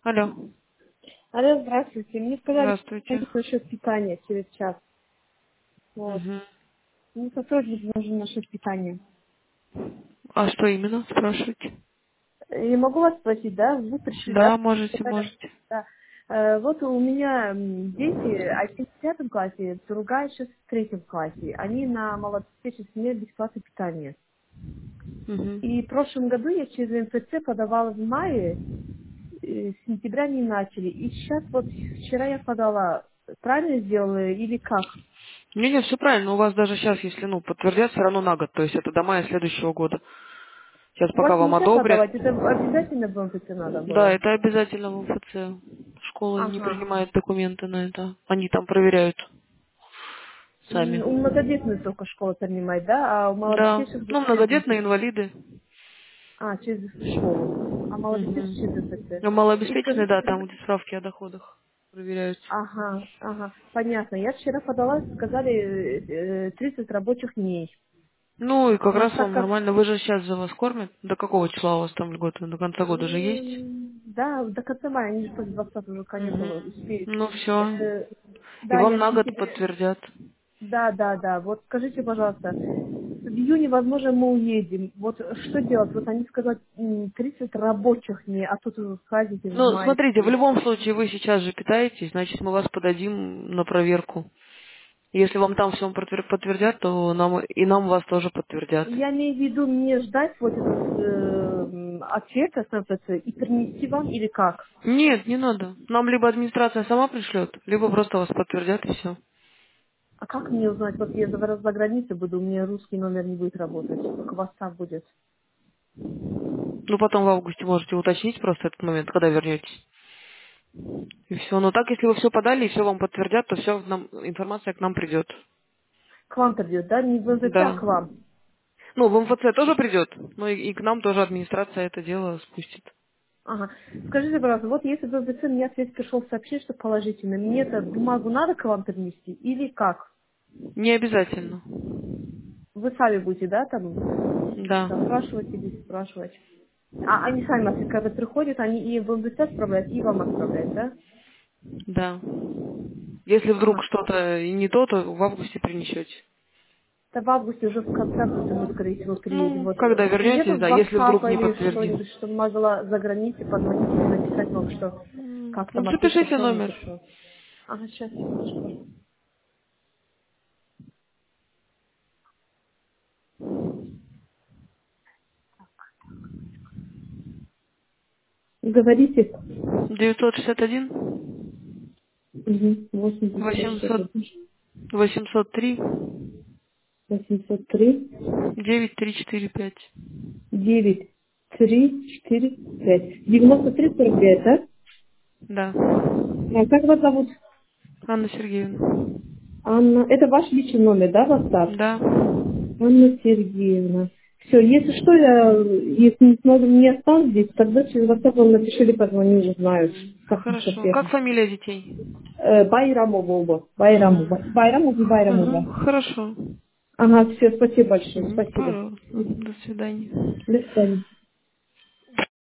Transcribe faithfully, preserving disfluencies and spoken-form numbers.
Алло. Алло, здравствуйте. Мне сказали, что Здравствуйте. звонить насчет питания через час. Вот. Мгм. Мне сотрудник нужен насчет питания. А что именно, спрашиваете? Я могу вас спросить, да? Вы пришли, да? Да, можете, Сказали, можете. да. Э, Вот у меня м, дети, один в пятом классе, другая сейчас в третьем классе. Они на молодежной бесплатное питание. Мгм. И в прошлом году я через эн пэ цэ подавала в мае, э, с сентября не начали. И сейчас вот вчера я подала. Правильно сделала или как? Не, не, все правильно. У вас даже сейчас, если ну подтвердят, все равно на год. То есть это до мая следующего года. Сейчас У пока вас вам нельзя одобрят. подавать, это обязательно в эн пэ цэ надо Да, было? это обязательно в эм эф цэ. Школа не Ага. принимает документы на это. Они там проверяют М, сами. У многодетных только школа принимает, да? А у Да. малодетных Ну, вы через эн пэ многодетные цэ? инвалиды. А, через школу. А малодетных через эн пэ Угу. цэ. А И малообеспеченные, да, скажите, там где справки о доходах проверяются. ага, ага, понятно. Я вчера подала, сказали, э, э, тридцать рабочих дней. Ну и как Но раз так вам как, нормально. Вы же сейчас за вас кормят. До какого числа у вас там льготы? До конца года же есть? м, да, до конца мая, они же после двадцатого уже Мгм. каникулы успеют. Ну все. Э, И да, вам я в на год сентябре, подтвердят. да, да, да. Вот скажите, пожалуйста, в июне, возможно, мы уедем. Вот что делать? Вот они сказали м, тридцать рабочих дней, а тут вы праздники в Ну, смотрите, в майские. любом случае вы сейчас же питаетесь, значит мы вас подадим на проверку. Если вам там все подтвердят, то нам и нам вас тоже подтвердят. Я имею в виду мне ждать вот этот э, м, ответ с эн пэ цэ и принести вам или как? Нет, не надо. Нам либо администрация сама пришлет, либо просто вас подтвердят и все. А как мне узнать, вот я за, за границей буду, у меня русский номер не будет работать, только WhatsApp будет. Ну потом в августе можете уточнить просто этот момент, когда вернетесь. И все. Но так, если вы все подали и все вам подтвердят, то все нам, информация к нам придет. К вам придет, да? Не в эн пэ цэ, а Да. к вам. Ну, в эм эф цэ тоже придет, но и, и к нам тоже администрация это дело спустит. Ага. Скажите, пожалуйста, вот если в эн пэ цэ мне ответ пришел сообщение, что положительно, мне это бумагу надо к вам принести или как? Не обязательно. Вы сами будете, да, там Да. запрашивать или спрашивать? А они сами, если когда приходят, они и в эн пэ цэ отправляют, и вам отправляют, да? Да. Если вдруг Ага. что-то и не то, то в августе принесете. Это в августе, уже в конце августа мы, скорее всего, приедем. Ну, Вот. когда Нету вернетесь, да, если вдруг WhatsApp не или подтвердим. что-нибудь, что могла за границей позвонить или написать вам, что М, как Ну, там ответ запишите пришел, не номер. пришел. Ага, сейчас, секундочку. Говорите. девятьсот шестьдесят один Угу. восемьдесят шестьдесят восемьсот один восемьсот три восемьсот три девять три четыре пять. девять три четыре пять девяносто три сорок пять, да? Да. А как вас зовут? Анна Сергеевна. Анна. Это ваш личный номер, да, WhatsApp? Да. Анна Сергеевна. Все, если что, я, если не смогу, не останусь здесь, тогда через WhatsApp вам напиши или позвоню, узнаю, как лучше Хорошо. всех. Как фамилия детей? Э, Байрамова оба. Байрамова. Угу. Байрамов и Байрамова. Ага, хорошо. Ага, все, спасибо большое, Угу, спасибо. пожалуйста. До свидания. До свидания.